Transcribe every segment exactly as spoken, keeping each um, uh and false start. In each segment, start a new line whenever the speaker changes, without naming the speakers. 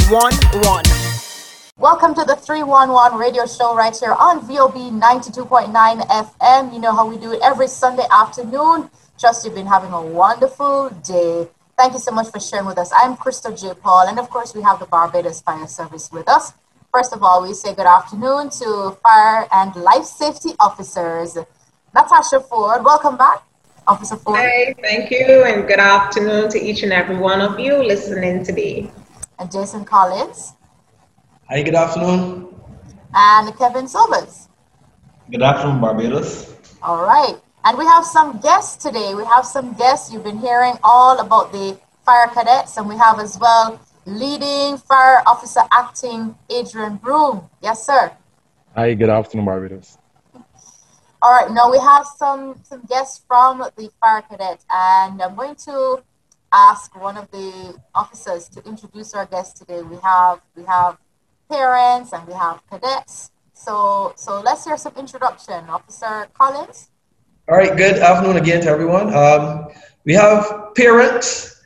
one one.
Welcome to the three one one radio show right here on V O B ninety-two point nine F M. You know how we do it every Sunday afternoon. Trust you've been having a wonderful day. Thank you so much for sharing with us. I'm Crystal J. Paul, and of course we have the Barbados Fire Service with us. First of all, we say good afternoon to fire and life safety officers. Natasha Ford, welcome back, Officer Ford.
Hey, thank you, and good afternoon to each and every one of you listening today.
And Jason Collins.
Hi, good afternoon.
And Kevin Silvers.
Good afternoon, Barbados.
All right. And we have some guests today. We have some guests. You've been hearing all about the fire cadets, and we have as well leading fire officer acting Adrian Broom. Yes, sir.
Hi, good afternoon, Barbados.
All right. Now we have some, some guests from the fire cadets, and I'm going to ask one of the officers to introduce our guests today. We have we have parents and we have cadets. So so let's hear some introduction. Officer Collins.
All right, good afternoon again to everyone. Um, we have parents,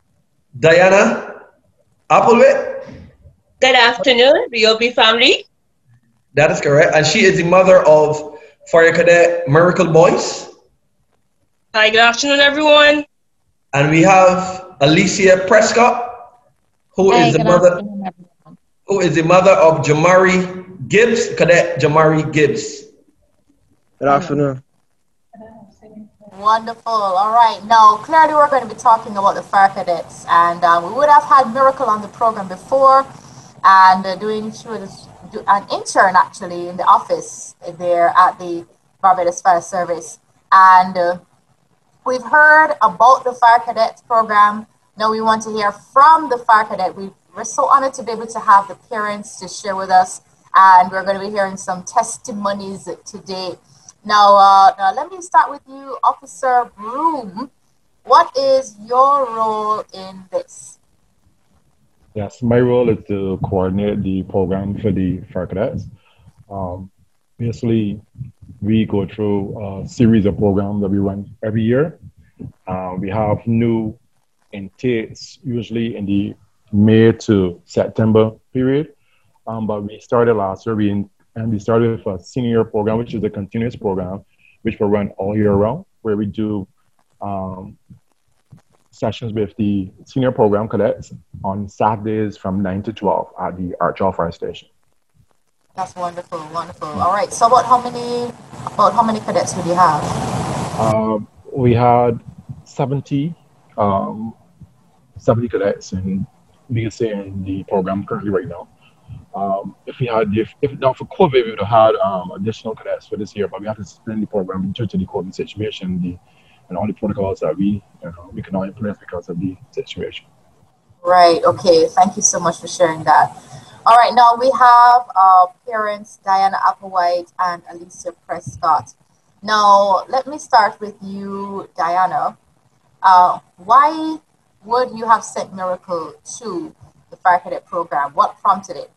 Diana Applewitt.
Good afternoon, V O B family.
That is correct. And she is the mother of Fire Cadet Miracle Boyce.
Hi, good afternoon, everyone.
And we have Alicia Prescott, who
Hi,
is the
good
mother
afternoon, everyone.
who is the mother of Jamari Gibbs, Cadet Jamari Gibbs.
Good afternoon.
Wonderful. All right. Now, clearly we're going to be talking about the fire cadets, and uh, we would have had Miracle on the program before, and uh, doing she was do, an intern actually in the office there at the Barbados Fire Service, and uh, we've heard about the fire cadets program. Now we want to hear from the fire cadet. We we're so honored to be able to have the parents to share with us, and we're going to be hearing some testimonies today. Now, uh, now, let me start with you, Officer Broom. What is your role in this?
Yes, my role is to coordinate the program for the fire cadets. Um, basically, we go through a series of programs that we run every year. Uh, we have new intakes, usually in the May to September period. Um, but we started last year, we in, and we started with a senior program, which is a continuous program, which will run all year round, where we do um, sessions with the senior program cadets on Saturdays from nine to twelve at the Archall Fire Station.
That's wonderful, wonderful. All right. So, about how many, about how many cadets would you have?
Um, we had seventy, um, seventy cadets, and we can say in the program currently right now. Um, if we had, if, if not for COVID, we would have had um, additional cadets for this year, but we have to suspend the program due to the COVID situation, the, and all the protocols that we, you know, we cannot implement because of the situation.
Right. Okay. Thank you so much for sharing that. All right. Now we have uh, parents Diana Applewhite and Alicia Prescott. Now let me start with you, Diana. Uh, why would you have sent Miracle to the fire cadet program? What prompted it?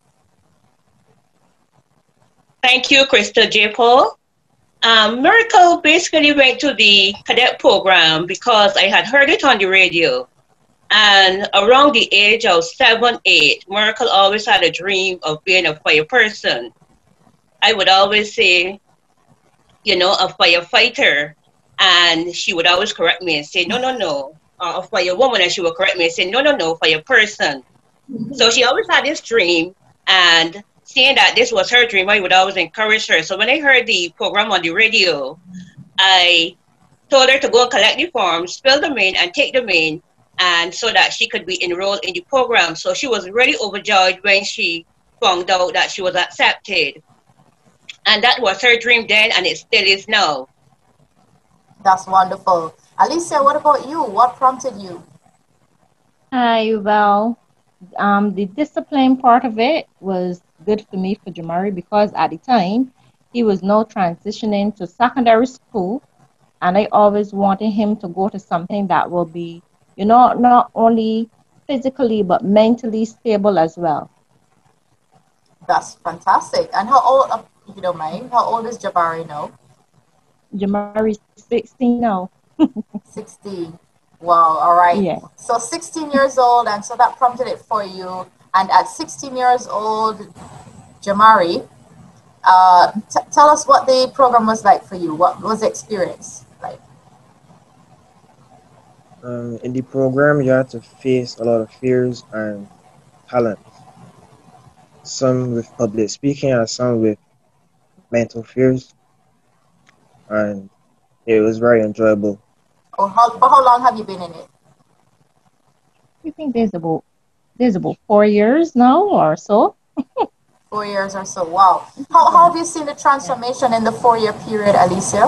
Thank you, Crystal J. Paul. Um, Miracle basically went to the cadet program because I had heard it on the radio. And around the age of seven, eight, Miracle always had a dream of being a fire person. I would always say, you know, a firefighter. And she would always correct me and say, no, no, no. Uh, a fire woman, and she would correct me and say, no, no, no, fire person. So she always had this dream, and seeing that this was her dream, I would always encourage her. So when I heard the program on the radio, I told her to go and collect the forms, fill them in, and take them in, and so that she could be enrolled in the program. So she was really overjoyed when she found out that she was accepted. And that was her dream then, and it still is now.
That's wonderful. Alicia, what about you? What prompted you?
Hi, well, um, the discipline part of it was good for me for Jamari because at the time he was now transitioning to secondary school, and I always wanted him to go to something that will be, you know, not only physically but mentally stable as well.
That's fantastic. And how old, uh, if you don't mind, how old is Jabari now?
Jamari's sixteen now.
sixteen. Wow, all right.
Yeah.
So sixteen years old, and so that prompted it for you. And at sixteen years old, Jamari, uh, t- tell us what the program was like for you. What was the experience like?
Um, in the program, you had to face a lot of fears and talents. Some with public speaking and some with mental fears. And it was very enjoyable.
Oh, how, for how long have you been in it?
I think there's about there's about four years now or so.
Four years or so. Wow. How, how have you seen the transformation in the four-year period, Alicia?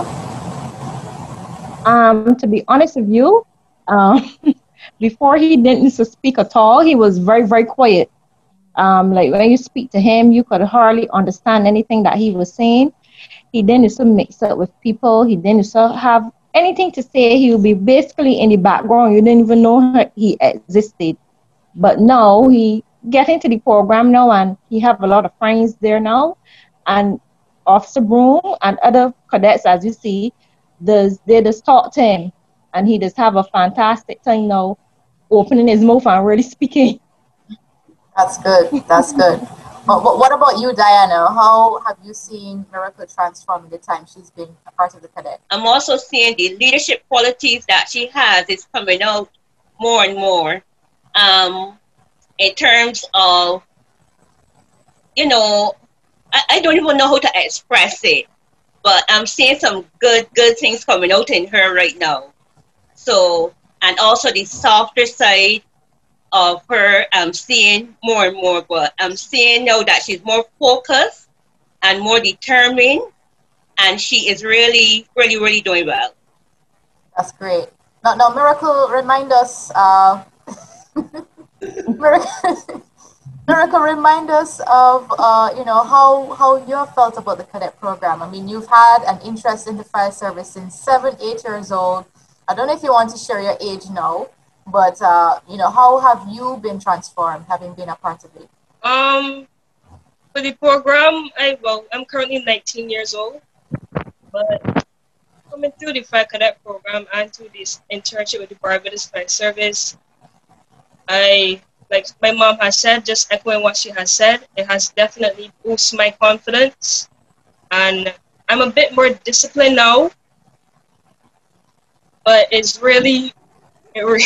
Um, to be honest with you, um, before he didn't used to speak at all. He was very, very quiet. Um, like when you speak to him, you could hardly understand anything that he was saying. He didn't used to mix up with people. He didn't used to have anything to say. He would be basically in the background. You didn't even know he existed. But now he get into the program now, and he have a lot of friends there now. And Officer Broom and other cadets, as you see, does they just talk to him, and he just have a fantastic time now, opening his mouth and really speaking.
That's good. That's good. But what about you, Diana? How have you seen Miracle transform in the time she's been a part of the cadet?
I'm also seeing the leadership qualities that she has is coming out more and more. Um, in terms of, you know, I, I don't even know how to express it, but I'm seeing some good, good things coming out in her right now. So, and also the softer side of her, I'm seeing more and more, but I'm seeing now that she's more focused and more determined, and she is really, really, really doing well.
That's great. Now, now Miracle, remind us, uh, Miracle, Miracle, remind us of, uh, you know, how, how you felt about the cadet program. I mean, you've had an interest in the fire service since seven, eight years old. I don't know if you want to share your age now, but, uh, you know, how have you been transformed having been a part of it?
Um, for the program, I, well, I'm currently nineteen years old, but coming through the Fire Cadet program and through this internship with the Barbados Fire Service, I, like my mom has said, just echoing what she has said, it has definitely boosted my confidence. And I'm a bit more disciplined now, but it's really, it really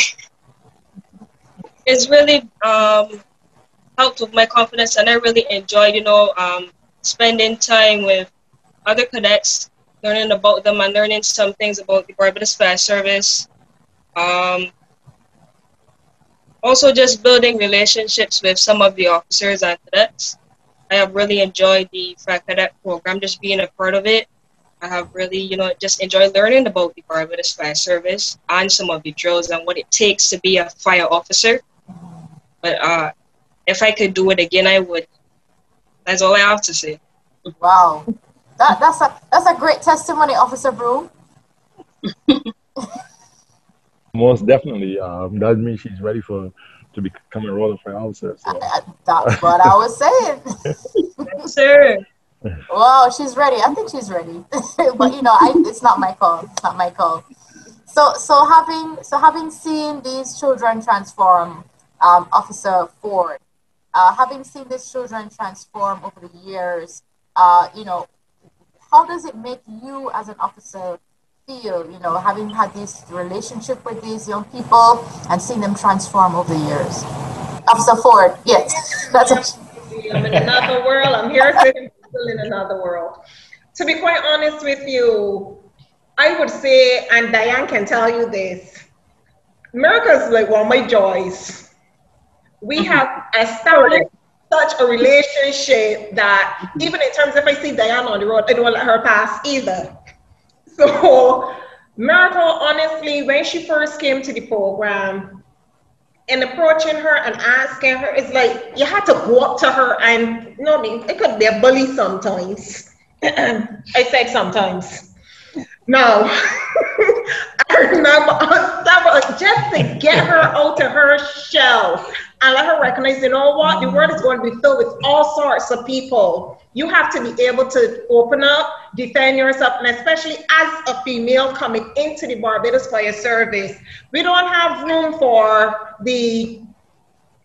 it's really um, helped with my confidence, and I really enjoy, you know, um, spending time with other cadets, learning about them and learning some things about the Barbados Fire Service. Um, also just building relationships with some of the officers and cadets. I have really enjoyed the Fire Cadet program, just being a part of it. I have really, you know, just enjoyed learning about the Barbados Fire Service and some of the drills and what it takes to be a fire officer. But uh, if I could do it again, I would. That's all I have to say.
Wow. That, that's a that's a great testimony, Officer Broom.
Most definitely. Um, that means she's ready for to become a role fire officer. So.
I, I, that's what I was saying.
Yes, sir.
Wow, she's ready. I think she's ready. But you know, I, it's not my call. It's not my call. So so having so having seen these children transform, um, Officer Ford, uh, having seen these children transform over the years, uh, you know, how does it make you as an officer feel, you know, having had this relationship with these young people and seeing them transform over the years? Officer Ford, yes. That's
a- I'm in another world. I'm here sitting still in another world. To be quite honest with you, I would say, and Diane can tell you this, Miracle is like one of my joys. We have established such a relationship that even in terms, if I see Diane on the road, I don't let her pass either. So Miracle, honestly, when she first came to the program, and approaching her and asking her, it's like you had to go up to her and, you know what I mean, it could be a bully sometimes. I said sometimes. No. I remember just to get her out of her shell and let her recognize, you know what, the world is going to be filled with all sorts of people. You have to be able to open up, defend yourself, and especially as a female coming into the Barbados Fire Service, we don't have room for the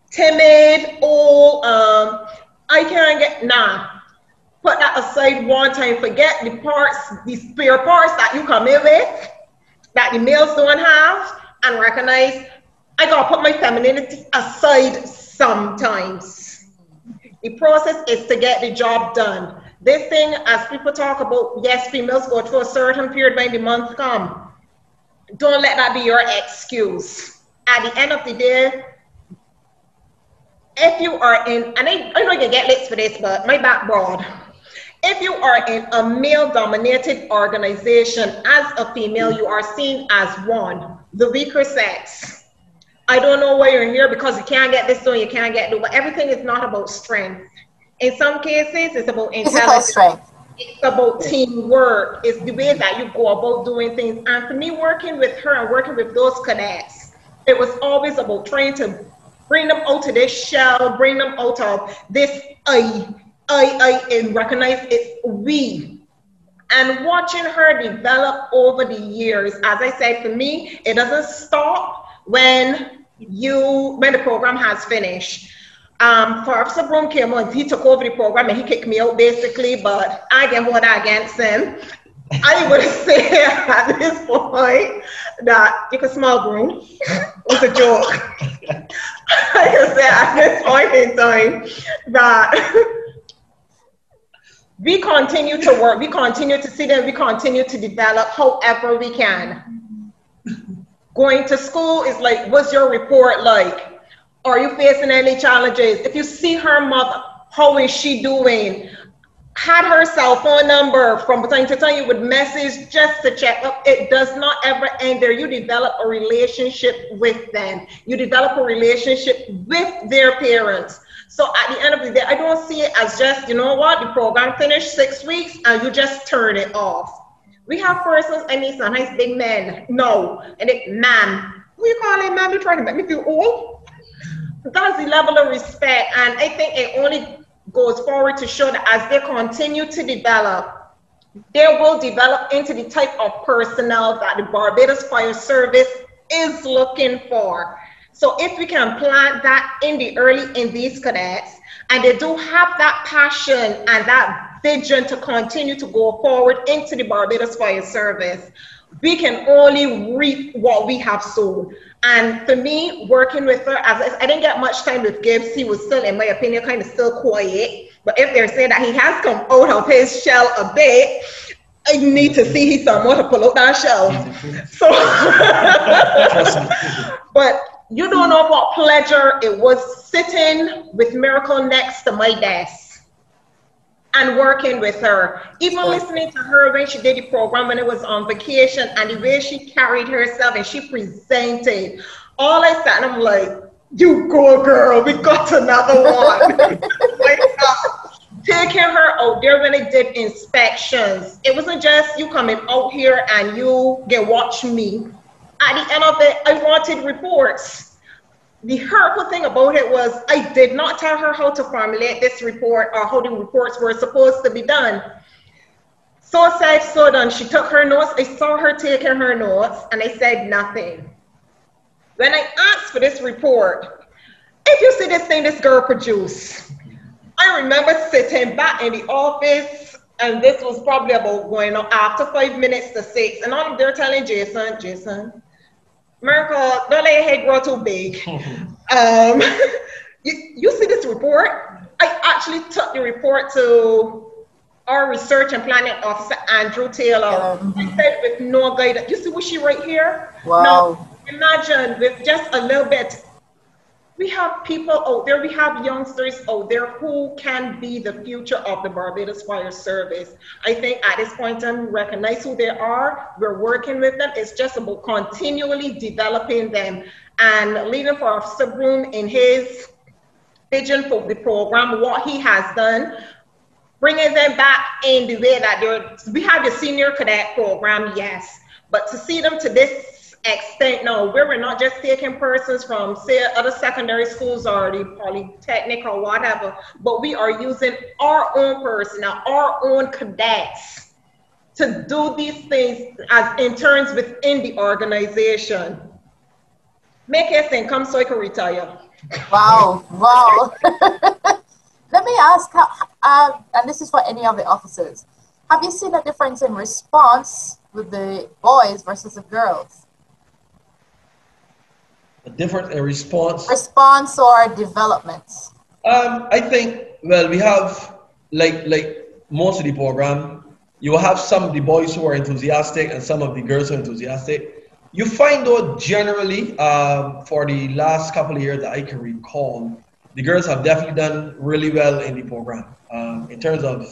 timid, oh, um, I can't get, nah. Put that aside one time. Forget the parts, the spare parts that you come in with, that the males don't have, and recognize, I gotta put my femininity aside sometimes. The process is to get the job done. This thing, as people talk about, yes, females go through a certain period when the month come. Don't let that be your excuse. At the end of the day, if you are in, and I, I know you get lit for this, but my back broad. If you are in a male-dominated organization, as a female, you are seen as one, the weaker sex. I don't know why you're here because you can't get this done, you can't get it, but everything is not about strength. In some cases, it's about intelligence. Strength. It's about teamwork. It's the way that you go about doing things. And for me, working with her and working with those cadets, it was always about trying to bring them out of this shell, bring them out of this I, I, I, and recognize it's we. And watching her develop over the years, as I said, for me, it doesn't stop when you, when the program has finished. Um, for Officer Broom came on, he took over the program and he kicked me out basically, but I didn't hold that against him. I would say at this point that you can smell Broom. It was a joke. I can say at this point in time that we continue to work, we continue to see them, we continue to develop however we can. Going to school is like, what's your report like? Are you facing any challenges? If you see her mother, how is she doing? Had her cell phone number from time to time, you would message just to check up. It does not ever end there. You develop a relationship with them. You develop a relationship with their parents. So at the end of the day, I don't see it as just, you know what, the program finished six weeks and you just turn it off. We have persons, I mean, some nice big men. No, and it, ma'am, who you calling ma'am? You're trying to make me feel old? That's the level of respect, and I think it only goes forward to show that as they continue to develop, they will develop into the type of personnel that the Barbados Fire Service is looking for. So if we can plant that in the early in these cadets, and they do have that passion and that vision to continue to go forward into the Barbados Fire Service, we can only reap what we have sown. And for me, working with her, as I, I didn't get much time with Gibbs. He was still, in my opinion, kind of still quiet. But if they're saying that he has come out of his shell a bit, I need to see he's somewhat to pull out that shell. So, but you don't know what pleasure it was sitting with Miracle next to my desk and working with her, even listening to her when she did the program when it was on vacation, and the way she carried herself and she presented. All I sat and I'm like, you go girl, we got another one. Like, uh, taking her out there when they did inspections. It wasn't just you coming out here and you get watch me. At the end of it, I wanted reports. The hurtful thing about it was I did not tell her how to formulate this report or how the reports were supposed to be done. So said, so done. She took her notes. I saw her taking her notes and I said nothing. When I asked for this report, if you see this thing this girl produced, I remember sitting back in the office, and this was probably about going on after five minutes to six, and all they're telling Jason, Jason, Miracle, don't let your head grow too big. um, you, you see this report? I actually took the report to our research and planning officer, Andrew Taylor. Mm-hmm. I said with no guidance, you see what she right here?
Wow.
Now, imagine with just a little bit, we have people out there, we have youngsters out there who can be the future of the Barbados Fire Service. I think at this point in time, we recognize who they are, we're working with them. It's just about continually developing them and leading for Officer Broom in his vision for the program, what he has done, bringing them back in the way that they're, we have the senior cadet program, yes, but to see them to this extent now, where we're not just taking persons from, say, other secondary schools or the polytechnic or whatever, but we are using our own personnel, our own cadets to do these things as interns within the organization. Make it think, come so I can retire.
Wow, wow. Let me ask, how, uh, and this is for any of the officers, have you seen a difference in response with the boys versus the girls?
A difference in response.
Response or developments?
Um, I think, well, we have, like like most of the program, you will have some of the boys who are enthusiastic and some of the girls who are enthusiastic. You find though, generally, um, for the last couple of years that I can recall, the girls have definitely done really well in the program. Um, in terms of,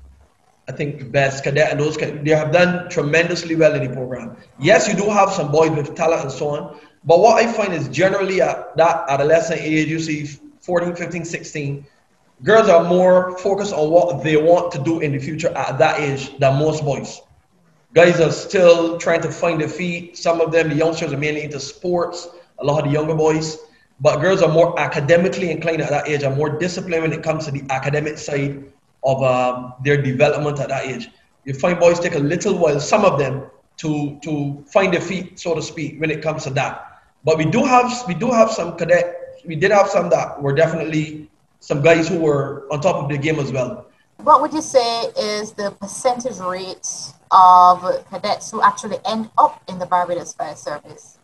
I think, best cadet and those, they have done tremendously well in the program. Yes, you do have some boys with talent and so on, but what I find is generally at that adolescent age, you see fourteen, fifteen, sixteen, girls are more focused on what they want to do in the future at that age than most boys. Guys are still trying to find their feet. Some of them, the youngsters, are mainly into sports, a lot of the younger boys. But girls are more academically inclined at that age, are more disciplined when it comes to the academic side of um, their development at that age. You find boys take a little while, some of them, to, to find their feet, so to speak, when it comes to that. But we do have, we do have some cadet, we did have some that were definitely some guys who were on top of the game as well.
What would you say is the percentage rate of cadets who actually end up in the Barbados Fire Service?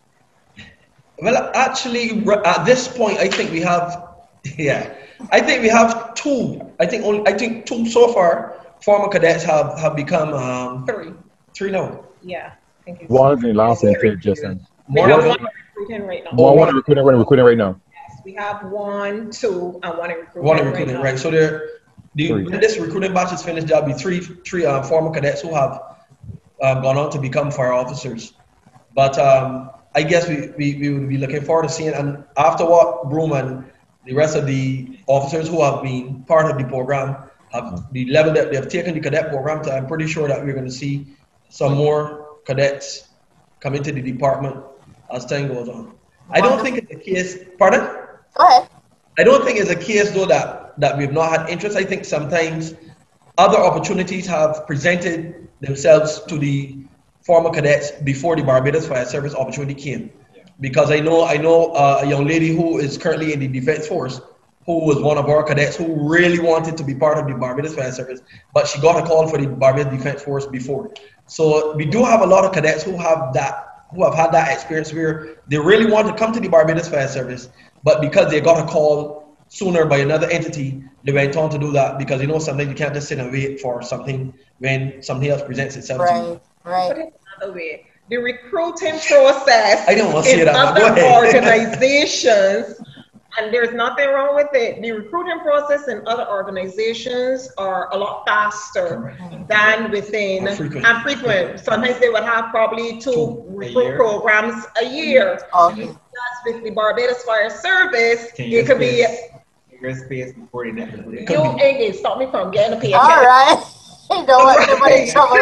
Well, actually, at this point, I think we have, yeah, I think we have two. I think only, I think two so far. Former cadets have have become um,
Three.
Three now.
Yeah. Thank you.
One of the last intake just then.
We have one recruiting right now.
One, one recruiting, one recruiting right now.
Yes, we have one, two, and one in recruiting.
One in recruiting,
right,
right? So there, the, when this recruiting batch is finished, there'll be three three uh, former cadets who have um, gone on to become fire officers. But um, I guess we, we, we would be looking forward to seeing, and after what Broom and the rest of the officers who have been part of the program have the level that they have taken the cadet program to, I'm pretty sure that we're going to see some more cadets come into the department as time goes on. I don't think it's a case, pardon?
Go ahead.
I don't think it's a case though that, that we've not had interest. I think sometimes other opportunities have presented themselves to the former cadets before the Barbados Fire Service opportunity came. Because I know I know uh, a young lady who is currently in the Defense Force, who was one of our cadets who really wanted to be part of the Barbados Fire Service, but she got a call for the Barbados Defense Force before. So we do have a lot of cadets who have that, who have had that experience where they really want to come to the Barbados Fire Service, but because they got a call sooner by another entity, they went on to do that because you know sometimes you can't just sit and wait for something when something else presents itself
right,
to you.
Right,
Put it another way. The recruiting process
I didn't want to say
in
that.
other
Go ahead.
organizations, and there's nothing wrong with it. The recruiting process in other organizations are a lot faster than within
And frequent.
and frequent. Sometimes they would have probably two recruit programs a year.
Okay.
That's with the Barbados Fire Service.
Can
It
you
could be
your space before the next one?
you ain't stop me from getting a pay.
All right. You don't want anybody in trouble.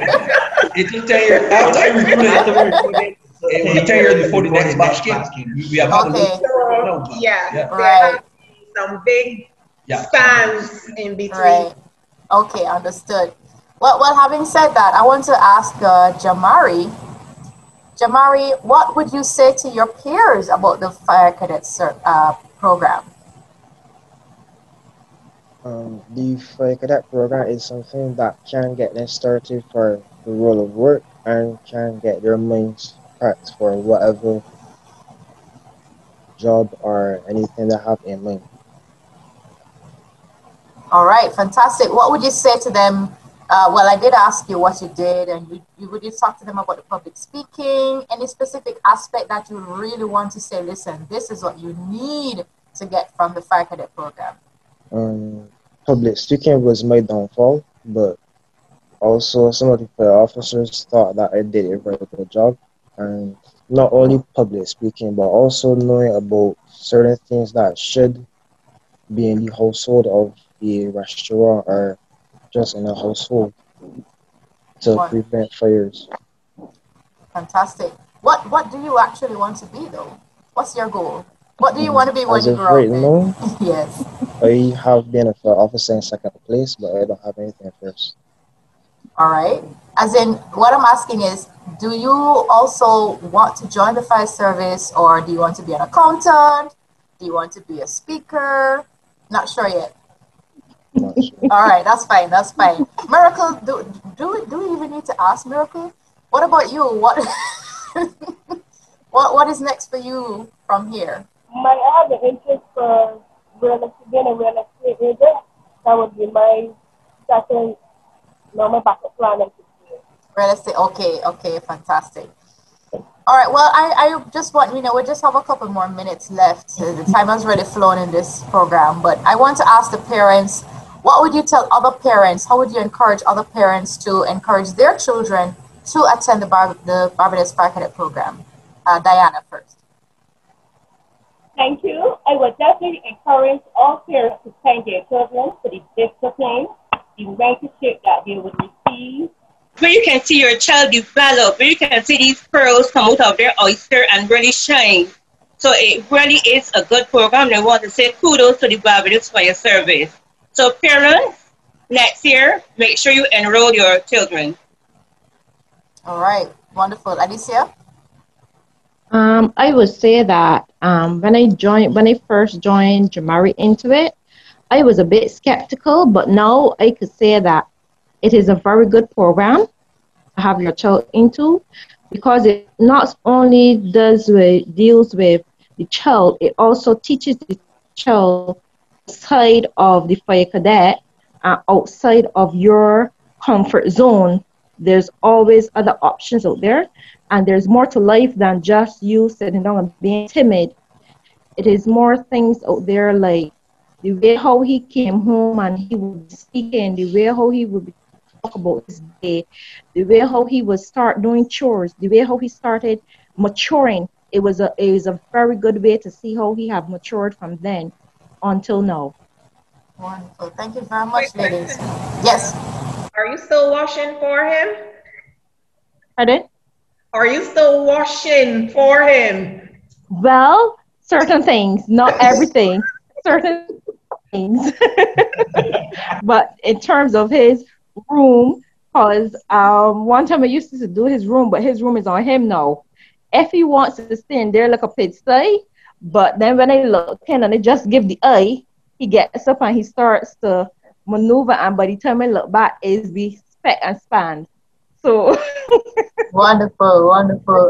It took ten years after I recruited. It was ten years before the next batch came. We we have had
Okay.
a little, no, but,
Yeah,
yeah.
there
Right.
have been some big
Yeah.
spans in between.
Right. Okay, understood. Well, well, having said that, I want to ask uh, Jamari. Jamari, what would you say to your peers about the Fire Cadets uh, program?
Um, the Fire Cadet program is something that can get them started for the role of work and can get their minds prepped for whatever job or anything they have in mind.
All right, fantastic. What would you say to them? Uh, well, I did ask you what you did, and you, you would you talk to them about the public speaking, any specific aspect that you really want to say, listen, this is what you need to get from the Fire Cadet program?
Um, public speaking was my downfall, but also some of the fire officers thought that I did a very good job. And not only public speaking, but also knowing about certain things that should be in the household of a restaurant or just in a household to
What?
prevent fires.
Fantastic. What What do you actually want to be, though? What's your goal? What do you want to be when
As
you
of
grow
right
up?
now,
then? Yes.
I have been a fire officer in second place, but I don't have anything first.
All right. As in, what I'm asking is, do you also want to join the fire service, or do you want to be an accountant, Do you want to be a speaker? Not sure yet.
Not sure.
All right, that's fine. That's fine. Miracle, do do we, do we even need to ask Miracle? What about you? What what what is next for you from here?
My other interest for real estate, being a real estate agent, that would be my second, no, my backup plan.
Real estate. Okay. Okay. Fantastic. All right. Well, I, I just want, you know, we just have a couple more minutes left. The time has already flown in this program, but I want to ask the parents, what would you tell other parents? How would you encourage other parents to encourage their children to attend the, Bar- the Barbados Fire Cadet program? Uh, Diana first.
Thank you. I would definitely encourage all parents to send their children for the discipline, the mentorship that they would receive.
Where you can see your child develop, where you can see these pearls come out of their oyster and really shine. So it really is a good program. I want to say kudos to the Barbados Fire Service. So parents, next year, make sure you enroll your children.
All right. Wonderful. Alicia?
Um, I would say that um, when I joined, when I first joined Jamari into it, I was a bit skeptical, but now I could say that it is a very good program to have your child into, because it not only does with, deals with the child, it also teaches the child side of the fire cadet, uh, outside of your comfort zone. There's always other options out there, and there's more to life than just you sitting down and being timid. It is more things out there, like the way how he came home and he would be speaking, the way how he would talk about his day, the way how he would start doing chores, the way how he started maturing. It was a it was a very good way to see how he have matured from then until now.
Wonderful. Thank you very much, ladies. Yes.
Are you still washing for him?
Pardon?
Are you still washing for him?
Well, certain things, not everything. Certain things. But in terms of his room, because um, one time I used to do his room, but his room is on him now. If he wants to stay in there like a pigsty, but then when I look in and I just give the eye, he gets up and he starts to maneuver, and by the time I look back, is be speck and span. So
wonderful, wonderful.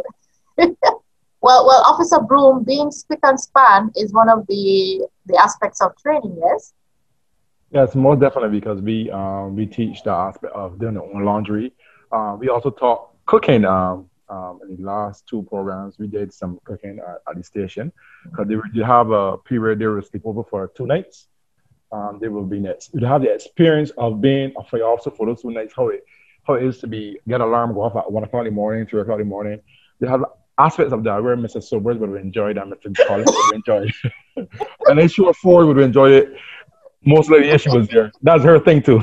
well, well, Officer Broom, being spick and span is one of the the aspects of training, yes?
Yes, most definitely, because we um, we teach the aspect of doing their own laundry. Uh, we also taught cooking. Um, um, in the last two programs, we did some cooking at, at the station, because they, they have a period they will sleep over for two nights. Um, they will be next. You have the experience of being a fire officer for those two nights. How it how it is to be get alarm go off at one o'clock in the morning, three o'clock in the morning. They have aspects of that where Mister Sobers would enjoy that, Mister Collins would enjoy it, and then Sure Ford would enjoy it. Most likely, yeah, she was there. That's her thing too.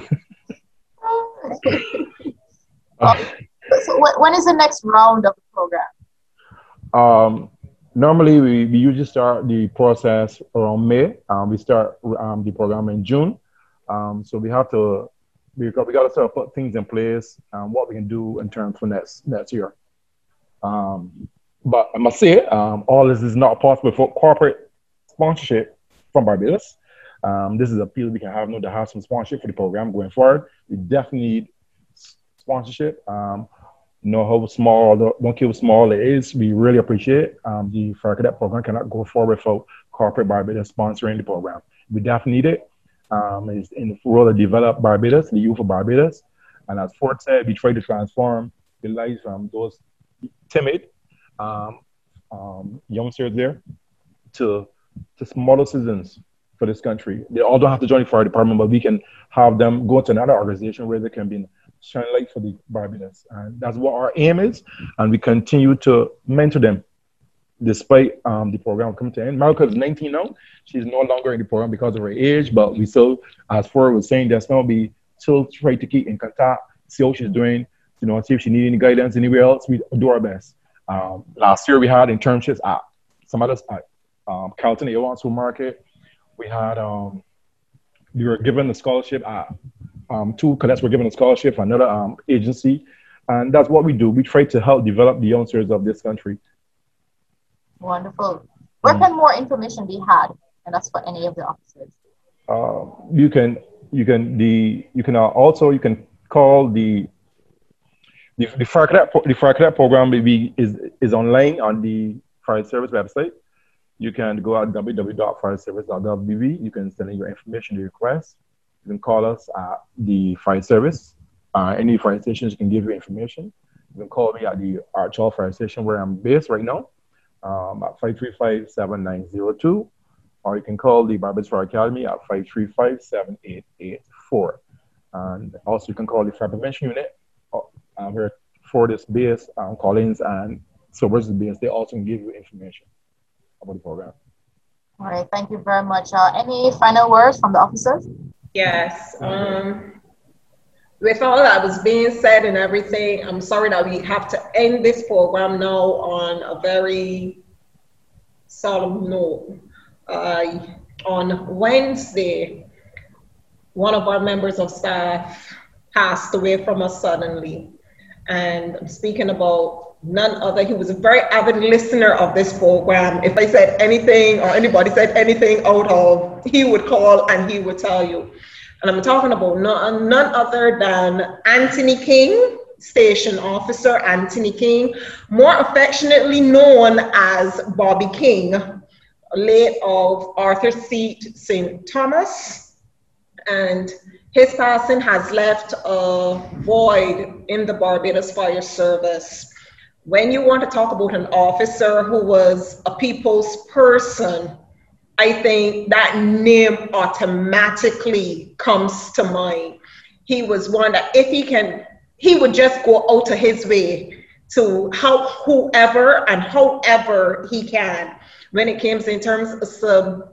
uh, so when is the next round of the program?
Um, normally, we, we usually start the process around May. Um, we start um, the program in June. Um, so we have to, we got, we got to start put things in place, um, what we can do in terms for next next year. Um, but I must say, um, all this is not possible for corporate sponsorship from Barbados. Um, this is a appeal we can have, no, to have some sponsorship for the program going forward. We definitely need sponsorship. Um, you know how small, don't care how small it is. We really appreciate um, the Fire Cadet program cannot go forward without corporate Barbados sponsoring the program. We definitely need it. Um, it's in the role to develop Barbados, the youth of Barbados. And as Ford said, we try to transform the lives from those timid um, um, youngsters there to, to model citizens for this country. They all don't have to join the fire department, but we can have them go to another organization where they can be shine light for the Barbados. And that's what our aim is. And we continue to mentor them despite um, the program coming to end. Marika is nineteen now. She's no longer in the program because of her age, but we still, as Ford was saying, there's going to be still try to keep in contact, see how she's doing, you know, see if she needs any guidance anywhere else. We do our best. Um, last year we had internships at some others at um, Carlton A one Supermarket. We had, um, we were given a scholarship at, um, two cadets were given a scholarship from another um, agency. And that's what we do. We try to help develop the youngsters of this country.
Wonderful. Where can more information be had? And that's for any of the officers.
Uh, you can you can the you can uh, also you can call the the the Fire Cadet the Fire Cadet program maybe is is online on the Fire Service website. You can go at w w w dot fire service dot gov dot b b. You can send in your information, the request. You can call us at the Fire Service. Uh, any fire stations can give you information. You can call me at the Arch Hall Fire Station where I'm based right now, um, at five three five, seven nine zero two. Or you can call the Barbados Fire Academy at five three five, seven eight eight four. And also you can call the Fire Prevention Unit. Um, here for this base, um, Collins and Silver's base, they also can give you information about the program.
All right, thank you very much. Uh, any final words from the officers?
Yes. Um, with all that was being said and everything, I'm sorry that we have to end this program now on a very solemn note. Uh, on Wednesday, one of our members of staff passed away from us suddenly. And I'm speaking about none other. He was a very avid listener of this program. If I said anything or anybody said anything out of, he would call and he would tell you. And I'm talking about none, none other than Anthony King, station officer Anthony King, more affectionately known as Bobby King, late of Arthur Seat Saint Thomas. And his passing has left a void in the Barbados Fire Service. When you want to talk about an officer who was a people's person, I think that name automatically comes to mind. He was one that if he can, he would just go out of his way to help whoever and however he can when it comes in terms of some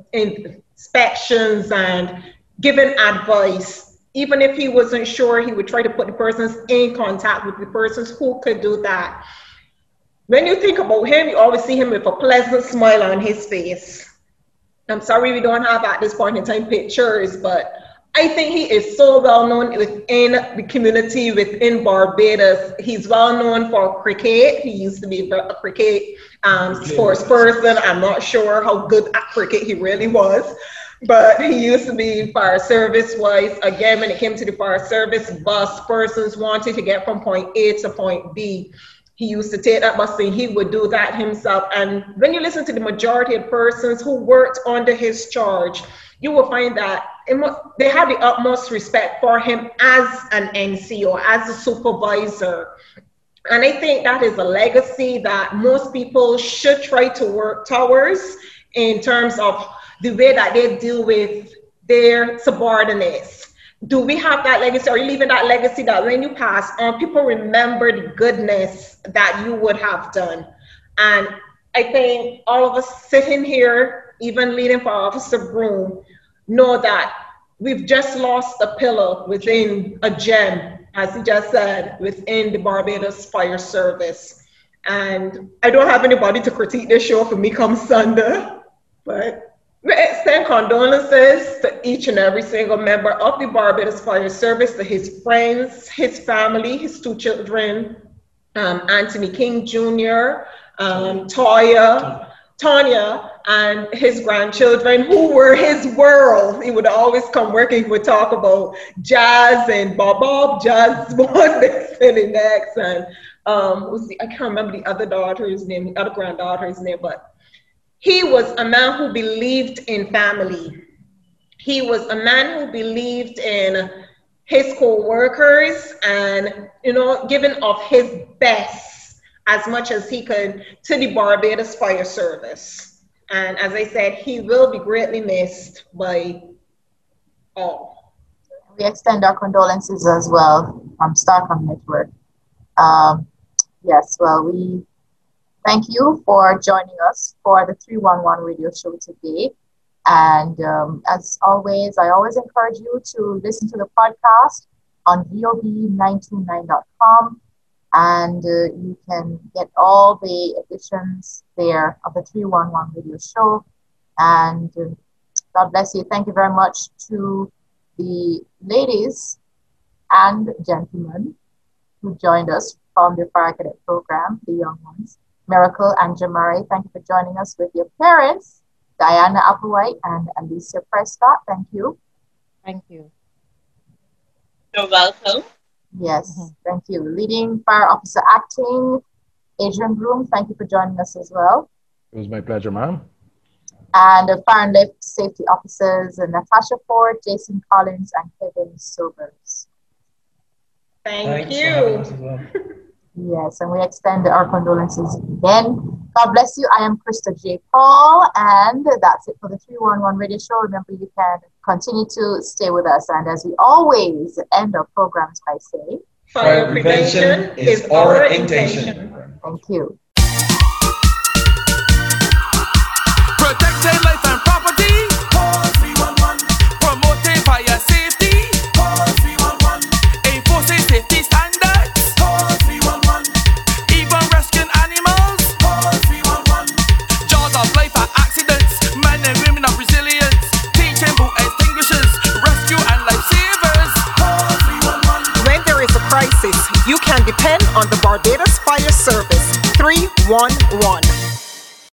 inspections and giving advice. Even if he wasn't sure, he would try to put the persons in contact with the persons who could do that. When you think about him, you always see him with a pleasant smile on his face. I'm sorry we don't have at this point in time pictures, but I think he is so well known within the community, within Barbados. He's well known for cricket. He used to be a cricket um, sports person. I'm not sure how good at cricket he really was, but he used to be fire service wise. Again, when it came to the fire service bus, persons wanted to get from point A to point B. He used to take that bus and he would do that himself. And when you listen to the majority of persons who worked under his charge, you will find that they have the utmost respect for him as an N C O, as a supervisor. And I think that is a legacy that most people should try to work towards in terms of the way that they deal with their subordinates. Do we have that legacy? Are you leaving that legacy that when you pass on, people remember the goodness that you would have done? And I think all of us sitting here, even leading for Officer Broom, know that we've just lost a pillar within a gem, as he just said, within the Barbados Fire Service. And I don't have anybody to critique this show for me come Sunday, but we extend condolences to each and every single member of the Barbados Fire Service, to his friends, his family, his two children, um, Anthony King Junior, um, Toya, Tanya, and his grandchildren, who were his world. He would always come working, he would talk about jazz and Bob Bob, jazz one, this and the next. And um, what's the, I can't remember the other daughter's name, the other granddaughter's name, but he was a man who believed in family. He was a man who believed in his co-workers and, you know, giving of his best as much as he could to the Barbados Fire Service. And as I said, he will be greatly missed by all.
We extend our condolences as well from Starcom Network. Um, yes, well, we thank you for joining us for the three one one radio show today. And um, as always, I always encourage you to listen to the podcast on V O B nine two nine dot com. And uh, you can get all the editions there of the three one one radio show. And uh, God bless you. Thank you very much to the ladies and gentlemen who joined us from the Fire Cadet program, the young ones. Miracle and Jamari, thank you for joining us with your parents, Diana Applewhite and Alicia Prescott. Thank you.
Thank you.
You're welcome.
Yes, mm-hmm. Thank you. Leading Fire Officer Acting, Adrian Bloom, thank you for joining us as well.
It was my pleasure, ma'am.
And the Fire and Life Safety Officers, Natasha Ford, Jason Collins, and Kevin Silvers.
Thank
Thanks
you.
Yes, and we extend our condolences again. God bless you. I am Krista J. Paul, and that's it for the three one one Radio Show. Remember, you can continue to stay with us. And as we always end our programs by saying,
fire prevention is our intention.
Thank you.